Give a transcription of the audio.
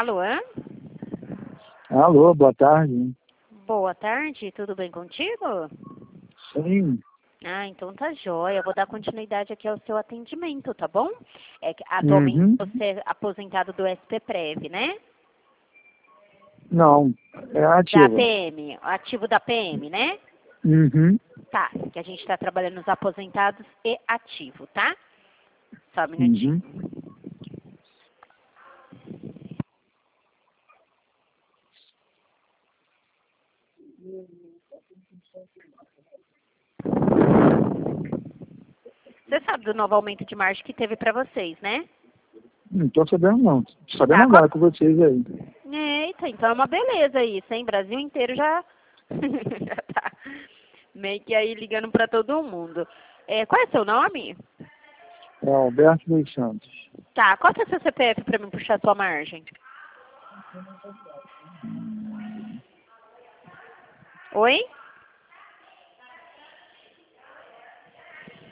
Alô? Alô, boa tarde. Boa tarde, tudo bem contigo? Sim. Ah, então tá jóia. Eu vou dar continuidade aqui ao seu atendimento, tá bom? É que atualmente você é aposentado do SPPrev, né? Não, é Da ativa. PM, ativo da PM, né? Uhum. Tá, que a gente tá trabalhando nos aposentados e ativo, tá? Só um minutinho. Você sabe do novo aumento de margem que teve pra vocês, né? Não tô sabendo não. Tô sabendo Tá, agora com vocês aí. Eita, então é uma beleza isso, hein? Brasil inteiro já, já tá meio que aí ligando pra todo mundo. Qual é seu nome? É Alberto dos Santos. Tá, qual que é o seu CPF pra mim puxar sua margem? Oi?